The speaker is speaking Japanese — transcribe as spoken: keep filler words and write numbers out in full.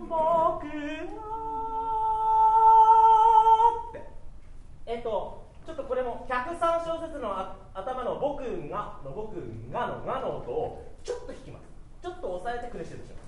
僕がってえっとちょっとこれもひゃくさん小節のあ頭の僕がの僕がのがの音をちょっと弾きます。ちょっと押さえてクレッシェンドします。